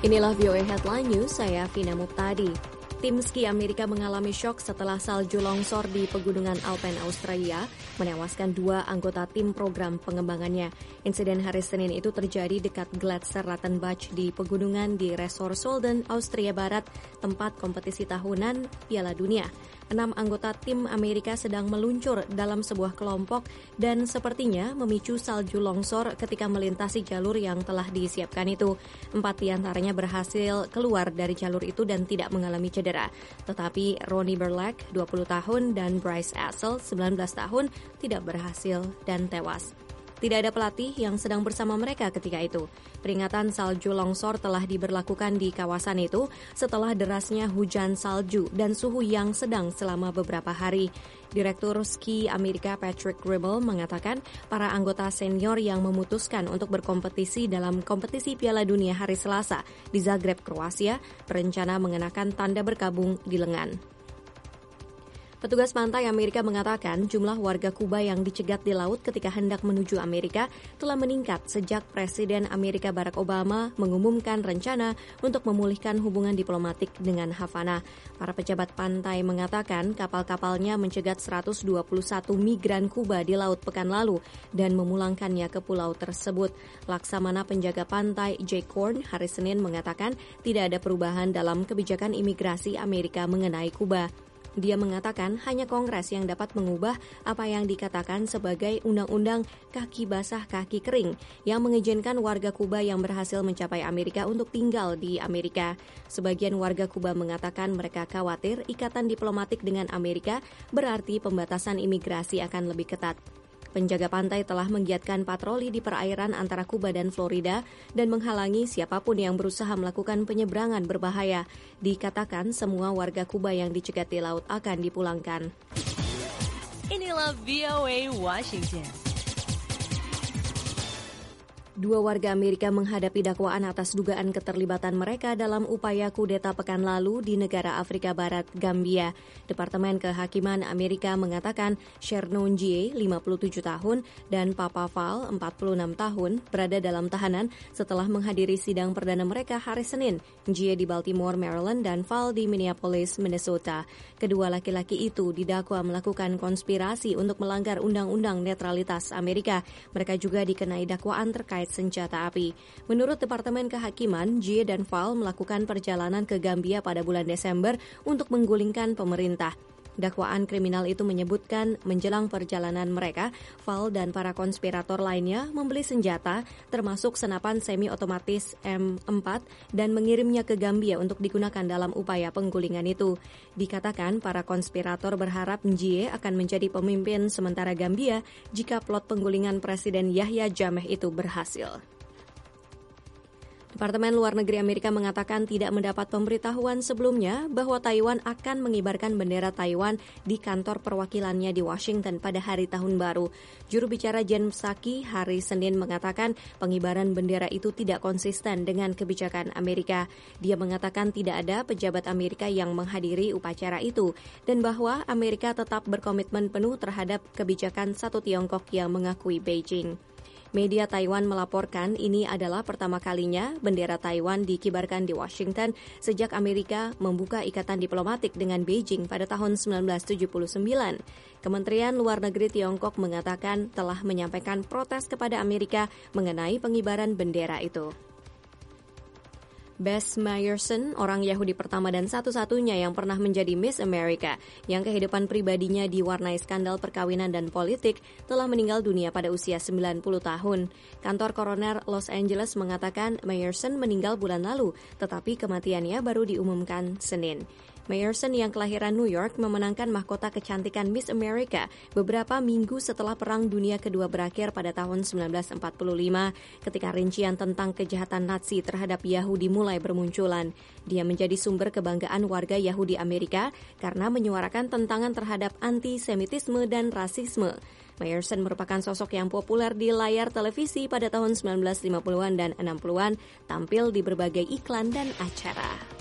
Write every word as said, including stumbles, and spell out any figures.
Inilah V O A Headline News, saya Vina Muptadi. Tim ski Amerika mengalami syok setelah salju longsor di pegunungan Alpen Australia menewaskan dua anggota tim program pengembangannya. Insiden hari Senin itu terjadi dekat Gletser Rattenbach di pegunungan di Resort Solden, Austria Barat, tempat kompetisi tahunan Piala Dunia. Enam anggota tim Amerika sedang meluncur dalam sebuah kelompok dan sepertinya memicu salju longsor ketika melintasi jalur yang telah disiapkan itu. Empat diantaranya berhasil keluar dari jalur itu dan tidak mengalami cedera. Tetapi Ronnie Berlack, dua puluh tahun, dan Bryce Assel, sembilan belas tahun, tidak berhasil dan tewas. Tidak ada pelatih yang sedang bersama mereka ketika itu. Peringatan salju longsor telah diberlakukan di kawasan itu setelah derasnya hujan salju dan suhu yang sedang selama beberapa hari. Direktur Ski Amerika Patrick Rimmel mengatakan para anggota senior yang memutuskan untuk berkompetisi dalam kompetisi Piala Dunia hari Selasa di Zagreb, Kroasia, berencana mengenakan tanda berkabung di lengan. Petugas pantai Amerika mengatakan jumlah warga Kuba yang dicegat di laut ketika hendak menuju Amerika telah meningkat sejak Presiden Amerika Barack Obama mengumumkan rencana untuk memulihkan hubungan diplomatik dengan Havana. Para pejabat pantai mengatakan kapal-kapalnya mencegat seratus dua puluh satu migran Kuba di laut pekan lalu dan memulangkannya ke pulau tersebut. Laksamana penjaga pantai Jake Horn hari Senin mengatakan tidak ada perubahan dalam kebijakan imigrasi Amerika mengenai Kuba. Dia mengatakan hanya Kongres yang dapat mengubah apa yang dikatakan sebagai undang-undang kaki basah kaki kering yang mengizinkan warga Kuba yang berhasil mencapai Amerika untuk tinggal di Amerika. Sebagian warga Kuba mengatakan mereka khawatir ikatan diplomatik dengan Amerika berarti pembatasan imigrasi akan lebih ketat. Penjaga pantai telah menggiatkan patroli di perairan antara Kuba dan Florida dan menghalangi siapapun yang berusaha melakukan penyeberangan berbahaya. Dikatakan semua warga Kuba yang dicegat di laut akan dipulangkan. Inilah V O A Washington. Dua warga Amerika menghadapi dakwaan atas dugaan keterlibatan mereka dalam upaya kudeta pekan lalu di negara Afrika Barat, Gambia. Departemen Kehakiman Amerika mengatakan Shernon Jie, lima puluh tujuh tahun, dan Papa Fall, empat puluh enam tahun, berada dalam tahanan setelah menghadiri sidang perdana mereka hari Senin. Jie di Baltimore, Maryland, dan Fall di Minneapolis, Minnesota. Kedua laki-laki itu didakwa melakukan konspirasi untuk melanggar Undang-Undang Netralitas Amerika. Mereka juga dikenai dakwaan terkait senjata api. Menurut Departemen Kehakiman, Jie dan Fall melakukan perjalanan ke Gambia pada bulan Desember untuk menggulingkan pemerintah. Dakwaan kriminal itu menyebutkan menjelang perjalanan mereka, Fall dan para konspirator lainnya membeli senjata termasuk senapan semi-otomatis M empat dan mengirimnya ke Gambia untuk digunakan dalam upaya penggulingan itu. Dikatakan para konspirator berharap Jie akan menjadi pemimpin sementara Gambia jika plot penggulingan Presiden Yahya Jammeh itu berhasil. Departemen Luar Negeri Amerika mengatakan tidak mendapat pemberitahuan sebelumnya bahwa Taiwan akan mengibarkan bendera Taiwan di kantor perwakilannya di Washington pada hari tahun baru. Juru bicara Jen Psaki hari Senin mengatakan pengibaran bendera itu tidak konsisten dengan kebijakan Amerika. Dia mengatakan tidak ada pejabat Amerika yang menghadiri upacara itu dan bahwa Amerika tetap berkomitmen penuh terhadap kebijakan satu Tiongkok yang mengakui Beijing. Media Taiwan melaporkan ini adalah pertama kalinya bendera Taiwan dikibarkan di Washington sejak Amerika membuka ikatan diplomatik dengan Beijing pada tahun sembilan belas tujuh puluh sembilan. Kementerian Luar Negeri Tiongkok mengatakan telah menyampaikan protes kepada Amerika mengenai pengibaran bendera itu. Bess Mayerson, orang Yahudi pertama dan satu-satunya yang pernah menjadi Miss America, yang kehidupan pribadinya diwarnai skandal perkawinan dan politik, telah meninggal dunia pada usia sembilan puluh tahun. Kantor koroner Los Angeles mengatakan Mayerson meninggal bulan lalu, tetapi kematiannya baru diumumkan Senin. Mayerson yang kelahiran New York memenangkan mahkota kecantikan Miss America beberapa minggu setelah Perang Dunia Kedua berakhir pada tahun sembilan belas empat puluh lima ketika rincian tentang kejahatan Nazi terhadap Yahudi mulai bermunculan. Dia menjadi sumber kebanggaan warga Yahudi Amerika karena menyuarakan tentangan terhadap antisemitisme dan rasisme. Mayerson merupakan sosok yang populer di layar televisi pada tahun sembilan belas lima puluhan dan enam puluhan, tampil di berbagai iklan dan acara.